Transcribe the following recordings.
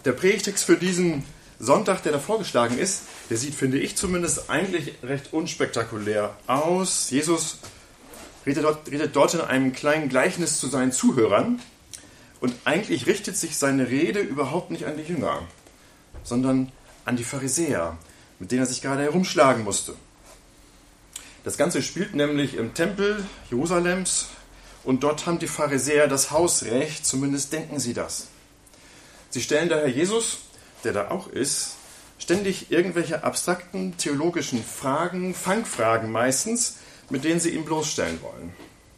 Der Predigtext für diesen Sonntag, der da vorgeschlagen ist, der sieht, finde ich zumindest, eigentlich recht unspektakulär aus. Jesus redet dort in einem kleinen Gleichnis zu seinen Zuhörern und eigentlich richtet sich seine Rede überhaupt nicht an die Jünger, sondern an die Pharisäer, mit denen er sich gerade herumschlagen musste. Das Ganze spielt nämlich im Tempel Jerusalems und dort haben die Pharisäer das Hausrecht, zumindest denken sie das. Sie stellen daher Jesus, der da auch ist, ständig irgendwelche abstrakten theologischen Fragen, Fangfragen meistens, mit denen sie ihn bloßstellen wollen.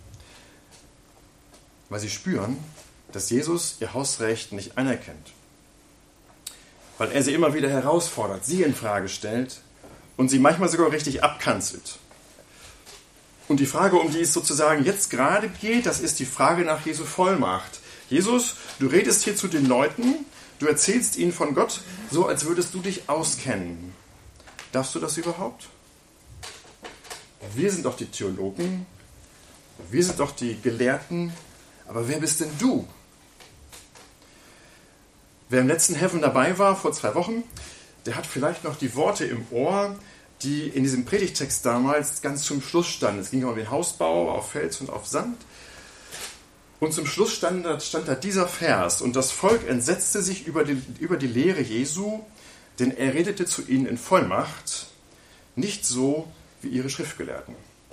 Weil sie spüren, dass Jesus ihr Hausrecht nicht anerkennt. Weil er sie immer wieder herausfordert, sie in Frage stellt und sie manchmal sogar richtig abkanzelt. Und die Frage, um die es sozusagen jetzt gerade geht, das ist die Frage nach Jesu Vollmacht. Jesus, du redest hier zu den Leuten, du erzählst ihnen von Gott, so als würdest du dich auskennen. Darfst du das überhaupt? Wir sind doch die Theologen, wir sind doch die Gelehrten, aber wer bist denn du? Wer im letzten Heaven dabei war, vor 2 Wochen, der hat vielleicht noch die Worte im Ohr, die in diesem Predigtext damals ganz zum Schluss standen. Es ging um den Hausbau auf Fels und auf Sand. Und zum Schluss stand da dieser Vers. Und das Volk entsetzte sich über die Lehre Jesu, denn er redete zu ihnen in Vollmacht, nicht so wie ihre Schriftgelehrten.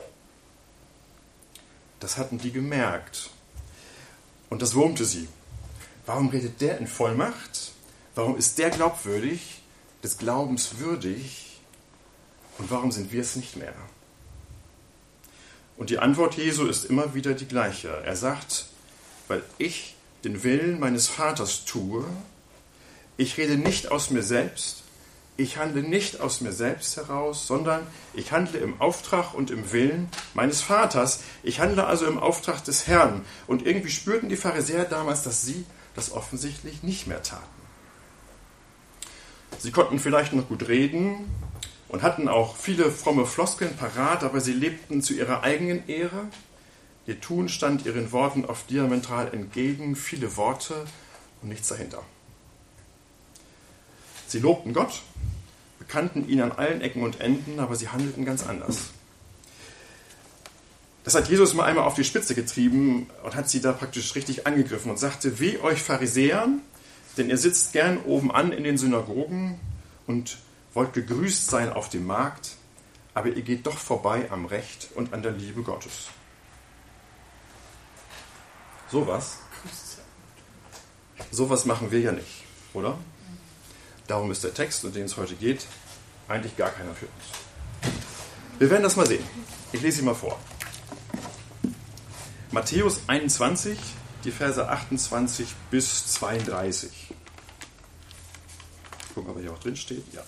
Das hatten die gemerkt. Und das wurmte sie. Warum redet der in Vollmacht? Warum ist der glaubwürdig, des Glaubens würdig? Und warum sind wir es nicht mehr? Und die Antwort Jesu ist immer wieder die gleiche. Er sagt, weil ich den Willen meines Vaters tue, ich rede nicht aus mir selbst, ich handle nicht aus mir selbst heraus, sondern ich handle im Auftrag und im Willen meines Vaters. Ich handle also im Auftrag des Herrn. Und irgendwie spürten die Pharisäer damals, dass sie das offensichtlich nicht mehr taten. Sie konnten vielleicht noch gut reden und hatten auch viele fromme Floskeln parat, aber sie lebten zu ihrer eigenen Ehre. Ihr Tun stand ihren Worten oft diametral entgegen, viele Worte und nichts dahinter. Sie lobten Gott, bekannten ihn an allen Ecken und Enden, aber sie handelten ganz anders. Das hat Jesus mal einmal auf die Spitze getrieben und hat sie da praktisch richtig angegriffen und sagte, weh euch Pharisäern, denn ihr sitzt gern oben an in den Synagogen und wollt gegrüßt sein auf dem Markt, aber ihr geht doch vorbei am Recht und an der Liebe Gottes. Sowas machen wir ja nicht, oder? Darum ist der Text, um den es heute geht, eigentlich gar keiner für uns. Wir werden das mal sehen. Ich lese ihn mal vor. Matthäus 21, die Verse 28 bis 32. Gucken, ob er hier auch drin steht. Ja.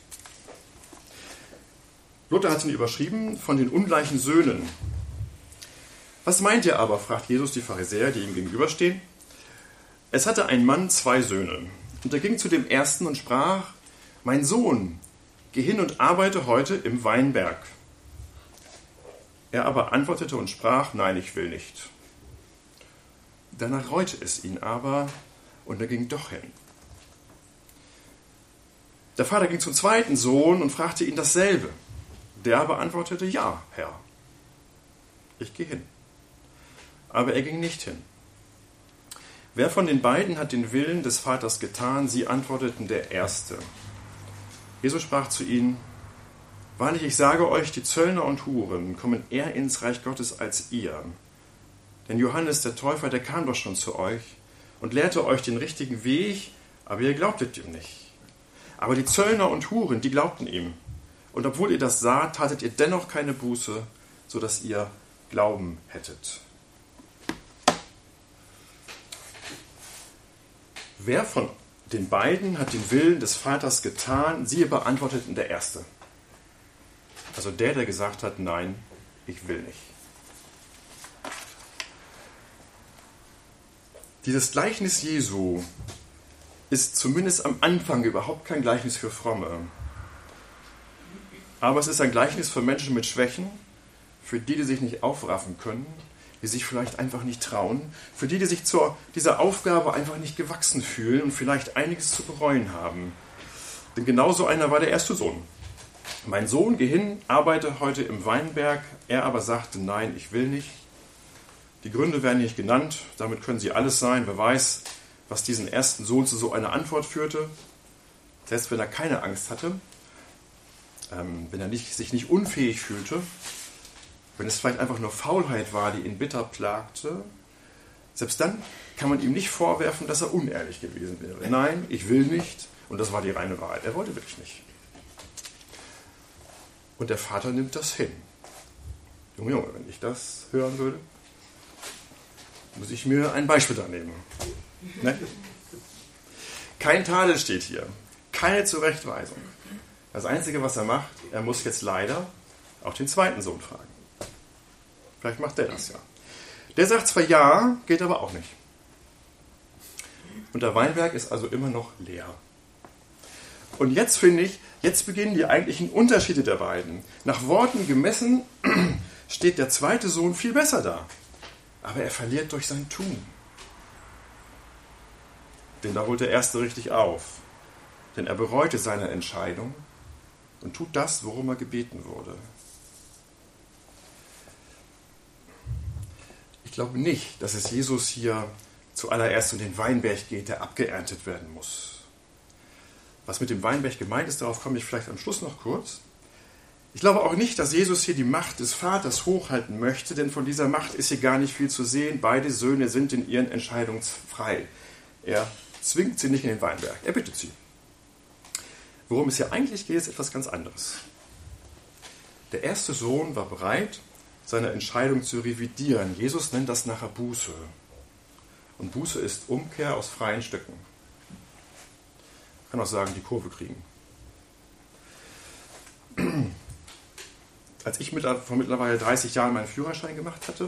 Luther hat ihn überschrieben, von den ungleichen Söhnen. Was meint ihr aber, fragt Jesus die Pharisäer, die ihm gegenüberstehen. Es hatte ein Mann 2 Söhne. Und er ging zu dem ersten und sprach, mein Sohn, geh hin und arbeite heute im Weinberg. Er aber antwortete und sprach, nein, ich will nicht. Danach reute es ihn aber, und er ging doch hin. Der Vater ging zum zweiten Sohn und fragte ihn dasselbe. Der aber antwortete, ja, Herr, ich gehe hin. Aber er ging nicht hin. Wer von den beiden hat den Willen des Vaters getan? Sie antworteten, der Erste. Jesus sprach zu ihnen, wahrlich, ich sage euch, die Zöllner und Huren kommen eher ins Reich Gottes als ihr. Denn Johannes der Täufer, der kam doch schon zu euch und lehrte euch den richtigen Weg, aber ihr glaubtet ihm nicht. Aber die Zöllner und Huren, die glaubten ihm. Und obwohl ihr das saht, tatet ihr dennoch keine Buße, sodass ihr Glauben hättet. Wer von den beiden hat den Willen des Vaters getan? Sie beantworteten der Erste. Also der gesagt hat, nein, ich will nicht. Dieses Gleichnis Jesu ist zumindest am Anfang überhaupt kein Gleichnis für Fromme. Aber es ist ein Gleichnis für Menschen mit Schwächen, für die sich nicht aufraffen können, die sich vielleicht einfach nicht trauen, für die sich dieser Aufgabe einfach nicht gewachsen fühlen und vielleicht einiges zu bereuen haben. Denn genauso einer war der erste Sohn. Mein Sohn, geh hin, arbeite heute im Weinberg. Er aber sagte, nein, ich will nicht. Die Gründe werden nicht genannt, damit können sie alles sein. Wer weiß, was diesen ersten Sohn zu so einer Antwort führte. Selbst wenn er keine Angst hatte, wenn er sich nicht unfähig fühlte, wenn es vielleicht einfach nur Faulheit war, die ihn bitter plagte, selbst dann kann man ihm nicht vorwerfen, dass er unehrlich gewesen wäre. Nein, ich will nicht. Und das war die reine Wahrheit. Er wollte wirklich nicht. Und der Vater nimmt das hin. Junge, wenn ich das hören würde, muss ich mir ein Beispiel da nehmen. Ne? Kein Tadel steht hier. Keine Zurechtweisung. Das Einzige, was er macht, er muss jetzt leider auch den zweiten Sohn fragen. Vielleicht macht der das ja. Der sagt zwar ja, geht aber auch nicht. Und der Weinberg ist also immer noch leer. Und jetzt finde ich, jetzt beginnen die eigentlichen Unterschiede der beiden. Nach Worten gemessen steht der zweite Sohn viel besser da. Aber er verliert durch sein Tun. Denn da holt der erste richtig auf. Denn er bereute seine Entscheidung und tut das, worum er gebeten wurde. Ich glaube nicht, dass es Jesus hier zuallererst um den Weinberg geht, der abgeerntet werden muss. Was mit dem Weinberg gemeint ist, darauf komme ich vielleicht am Schluss noch kurz. Ich glaube auch nicht, dass Jesus hier die Macht des Vaters hochhalten möchte, denn von dieser Macht ist hier gar nicht viel zu sehen. Beide Söhne sind in ihren Entscheidungen frei. Er zwingt sie nicht in den Weinberg, er bittet sie. Worum es hier eigentlich geht, ist etwas ganz anderes. Der erste Sohn war bereit, seine Entscheidung zu revidieren. Jesus nennt das nachher Buße. Und Buße ist Umkehr aus freien Stücken. Ich kann auch sagen, die Kurve kriegen. Als ich vor mittlerweile 30 Jahren meinen Führerschein gemacht hatte,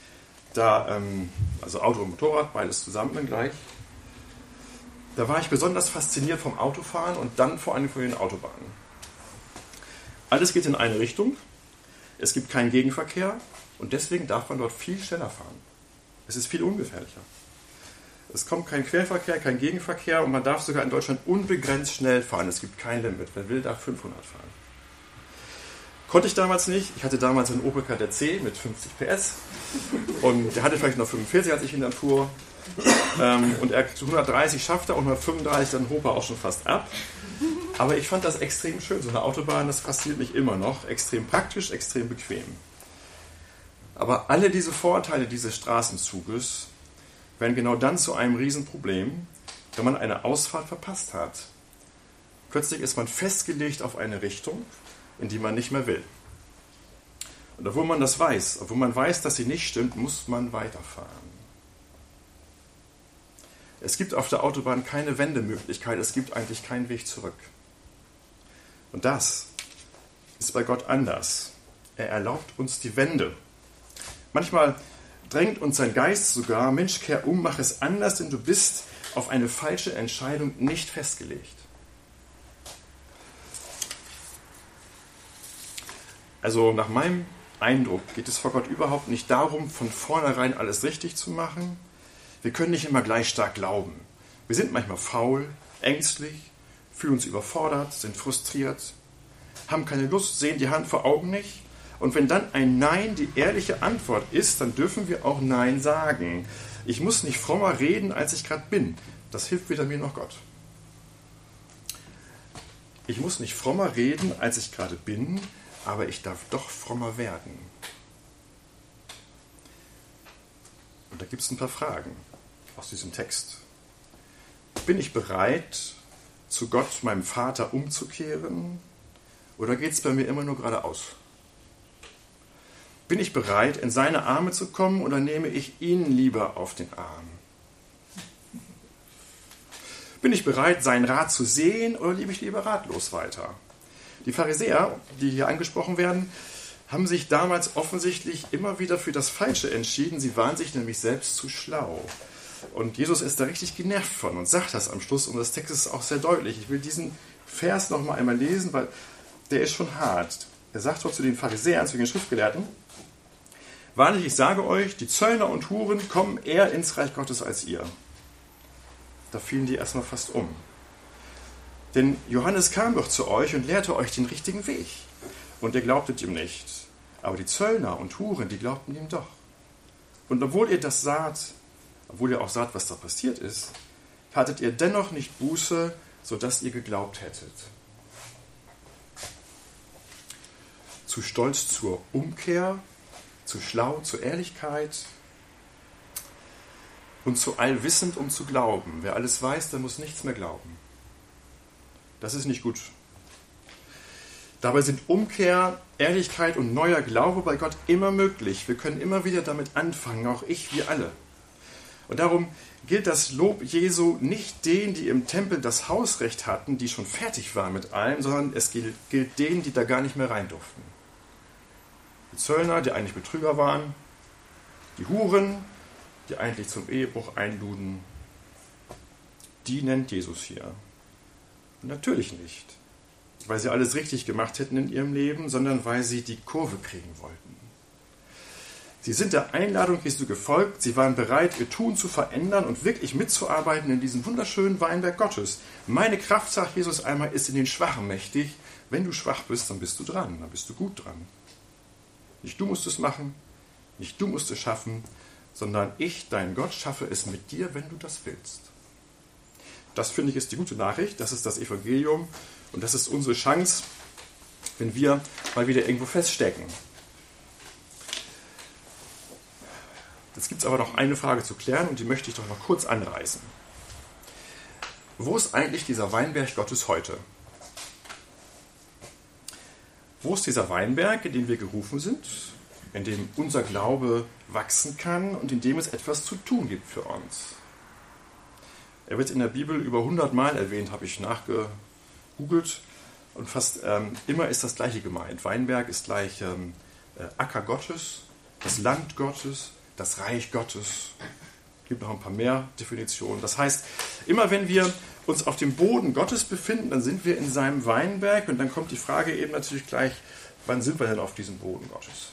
also Auto und Motorrad, beides zusammen gleich, da war ich besonders fasziniert vom Autofahren und dann vor allem von den Autobahnen. Alles geht in eine Richtung, es gibt keinen Gegenverkehr und deswegen darf man dort viel schneller fahren. Es ist viel ungefährlicher. Es kommt kein Querverkehr, kein Gegenverkehr und man darf sogar in Deutschland unbegrenzt schnell fahren. Es gibt kein Limit. Wer will, darf 500 fahren. Konnte ich damals nicht. Ich hatte damals einen Opel Kadett C mit 50 PS und der hatte vielleicht noch 45, als ich ihn dann fuhr. Und er zu 130 schaffte und 135, dann hob er auch schon fast ab. Aber ich fand das extrem schön. So eine Autobahn, das fasziniert mich immer noch. Extrem praktisch, extrem bequem. Aber alle diese Vorteile dieses Straßenzuges werden genau dann zu einem Riesenproblem, wenn man eine Ausfahrt verpasst hat. Plötzlich ist man festgelegt auf eine Richtung, in die man nicht mehr will. Und obwohl man das weiß, obwohl man weiß, dass sie nicht stimmt, muss man weiterfahren. Es gibt auf der Autobahn keine Wendemöglichkeit, es gibt eigentlich keinen Weg zurück. Und das ist bei Gott anders. Er erlaubt uns die Wende. Manchmal drängt uns sein Geist sogar, Mensch, kehr um, mach es anders, denn du bist auf eine falsche Entscheidung nicht festgelegt. Also nach meinem Eindruck geht es vor Gott überhaupt nicht darum, von vornherein alles richtig zu machen. Wir können nicht immer gleich stark glauben. Wir sind manchmal faul, ängstlich, fühlen uns überfordert, sind frustriert, haben keine Lust, sehen die Hand vor Augen nicht. Und wenn dann ein Nein die ehrliche Antwort ist, dann dürfen wir auch Nein sagen. Ich muss nicht frommer reden, als ich gerade bin. Das hilft weder mir noch Gott. Ich muss nicht frommer reden, als ich gerade bin, aber ich darf doch frommer werden. Und da gibt es ein paar Fragen aus diesem Text. Bin ich bereit, zu Gott, meinem Vater, umzukehren? Oder geht es bei mir immer nur geradeaus? Bin ich bereit, in seine Arme zu kommen oder nehme ich ihn lieber auf den Arm? Bin ich bereit, seinen Rat zu sehen oder lebe ich lieber ratlos weiter? Die Pharisäer, die hier angesprochen werden, haben sich damals offensichtlich immer wieder für das Falsche entschieden. Sie waren sich nämlich selbst zu schlau. Und Jesus ist da richtig genervt von und sagt das am Schluss. Und das Text ist auch sehr deutlich. Ich will diesen Vers noch mal einmal lesen, weil der ist schon hart. Er sagt dort zu den Pharisäern, zu den Schriftgelehrten: Wahrlich, ich sage euch, die Zöllner und Huren kommen eher ins Reich Gottes als ihr. Da fielen die erstmal fast um. Denn Johannes kam doch zu euch und lehrte euch den richtigen Weg. Und ihr glaubtet ihm nicht. Aber die Zöllner und Huren, die glaubten ihm doch. Und obwohl ihr das saht, obwohl ihr auch saht, was da passiert ist, hattet ihr dennoch nicht Buße, sodass ihr geglaubt hättet. Zu stolz zur Umkehr, zu schlau zur Ehrlichkeit und zu allwissend, um zu glauben. Wer alles weiß, der muss nichts mehr glauben. Das ist nicht gut. Dabei sind Umkehr, Ehrlichkeit und neuer Glaube bei Gott immer möglich. Wir können immer wieder damit anfangen, auch ich, wir alle. Und darum gilt das Lob Jesu nicht denen, die im Tempel das Hausrecht hatten, die schon fertig waren mit allem, sondern es gilt denen, die da gar nicht mehr rein durften. Die Zöllner, die eigentlich Betrüger waren, die Huren, die eigentlich zum Ehebruch einluden, die nennt Jesus hier. Und natürlich nicht, weil sie alles richtig gemacht hätten in ihrem Leben, sondern weil sie die Kurve kriegen wollten. Sie sind der Einladung Jesu gefolgt, sie waren bereit, ihr Tun zu verändern und wirklich mitzuarbeiten in diesem wunderschönen Weinberg Gottes. Meine Kraft, sagt Jesus einmal, ist in den Schwachen mächtig. Wenn du schwach bist, dann bist du dran, dann bist du gut dran. Nicht du musst es machen, nicht du musst es schaffen, sondern ich, dein Gott, schaffe es mit dir, wenn du das willst. Das, finde ich, ist die gute Nachricht, das ist das Evangelium und das ist unsere Chance, wenn wir mal wieder irgendwo feststecken. Jetzt gibt es aber noch eine Frage zu klären und die möchte ich doch noch kurz anreißen. Wo ist eigentlich dieser Weinberg Gottes heute? Wo ist dieser Weinberg, in dem wir gerufen sind, in dem unser Glaube wachsen kann und in dem es etwas zu tun gibt für uns? Er wird in der Bibel über 100 Mal erwähnt, habe ich nachgegoogelt, und fast immer ist das Gleiche gemeint. Weinberg ist gleich Acker Gottes, das Land Gottes, das Reich Gottes. Es gibt noch ein paar mehr Definitionen. Das heißt, immer wenn wir uns auf dem Boden Gottes befinden, dann sind wir in seinem Weinberg und dann kommt die Frage eben natürlich gleich, wann sind wir denn auf diesem Boden Gottes?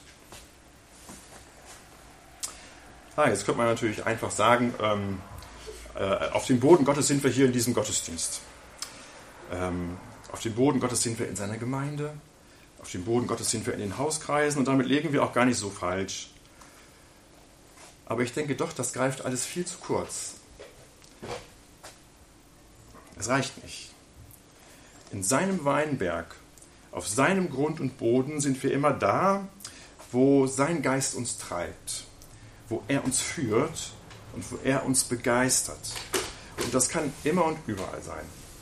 Jetzt könnte man natürlich einfach sagen, auf dem Boden Gottes sind wir hier in diesem Gottesdienst. Auf dem Boden Gottes sind wir in seiner Gemeinde. Auf dem Boden Gottes sind wir in den Hauskreisen und damit liegen wir auch gar nicht so falsch. Aber ich denke doch, das greift alles viel zu kurz. Es reicht nicht. In seinem Weinberg, auf seinem Grund und Boden sind wir immer da, wo sein Geist uns treibt, wo er uns führt und wo er uns begeistert. Und das kann immer und überall sein.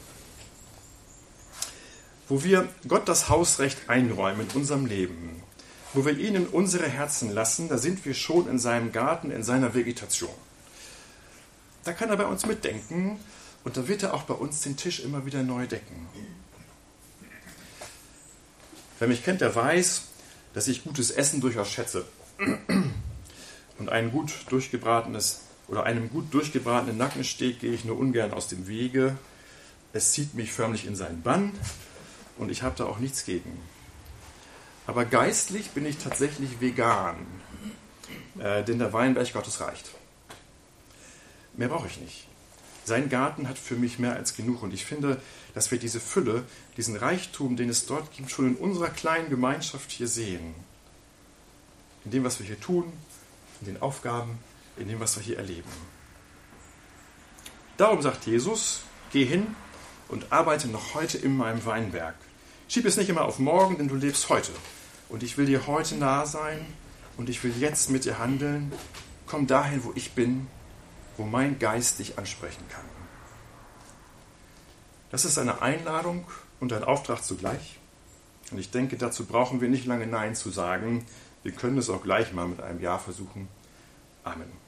Wo wir Gott das Hausrecht einräumen in unserem Leben, wo wir ihn in unsere Herzen lassen, da sind wir schon in seinem Garten, in seiner Vegetation. Da kann er bei uns mitdenken und da wird er auch bei uns den Tisch immer wieder neu decken. Wer mich kennt, der weiß, dass ich gutes Essen durchaus schätze. Und einem gut durchgebratenen Nackensteak gehe ich nur ungern aus dem Wege. Es zieht mich förmlich in seinen Bann und ich habe da auch nichts gegen. Aber geistlich bin ich tatsächlich vegan, denn der Weinberg Gottes reicht. Mehr brauche ich nicht. Sein Garten hat für mich mehr als genug und ich finde, dass wir diese Fülle, diesen Reichtum, den es dort gibt, schon in unserer kleinen Gemeinschaft hier sehen. In dem, was wir hier tun, in den Aufgaben, in dem, was wir hier erleben. Darum sagt Jesus, geh hin und arbeite noch heute in meinem Weinberg. Schieb es nicht immer auf morgen, denn du lebst heute. Und ich will dir heute nah sein und ich will jetzt mit dir handeln. Komm dahin, wo ich bin, wo mein Geist dich ansprechen kann. Das ist eine Einladung und ein Auftrag zugleich. Und ich denke, dazu brauchen wir nicht lange Nein zu sagen. Wir können es auch gleich mal mit einem Ja versuchen. Amen.